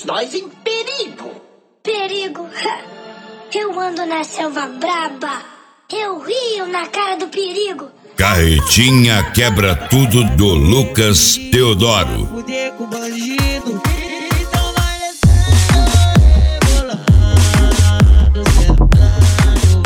nós em perigo. Perigo? Eu ando na selva braba. Eu rio na cara do perigo. Carretinha quebra tudo do Lucas Teodoro. Fuder com bandido. Então vai descer, bolado,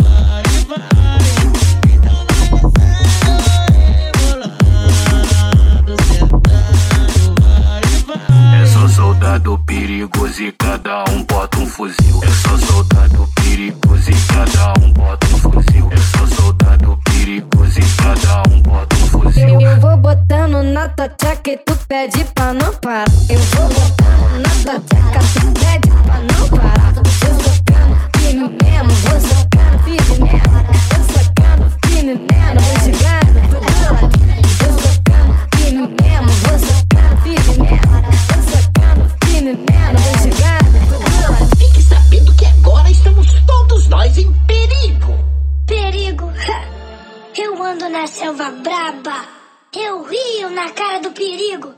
É só soldado perigoso e cada um bota um fuzil. É só soldado perigoso e cada um bota um fuzil. É só soldado perigoso e cada um bota um fuzil. Eu vou botando na tua tcheca e tu pede pra não parar. Eu vou botando na tua tcheca, tu pede pra não parar. Vou socando firme mesmo, vou socando firme mesmo. Vou socando firme mesmo, vou chegando pro lado. Vou socando firme mesmo, vou socando firme mesmo. Vou socando firme mesmo, vou chegando pro lado. Fique sabendo que agora estamos todos nós em perigo. Perigo? Eu ando na selva braba. Eu rio na cara do perigo.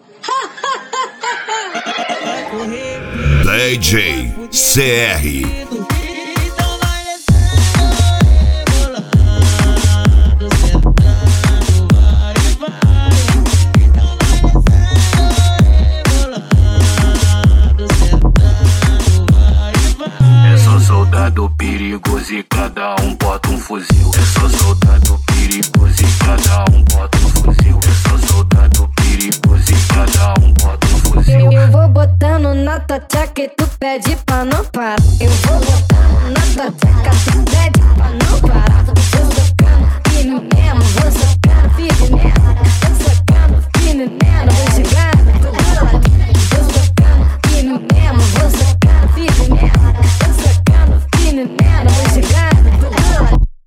DJ CR. então vai descer, bolado, É só soldado perigoso e cada um bota um fuzil. É só soldado perigoso e cada um bota um fuzil. É só soldado perigoso e cada um bota um fuzil. Eu vou botando na tua tcheca e tu pede pra não parar. Eu vou botando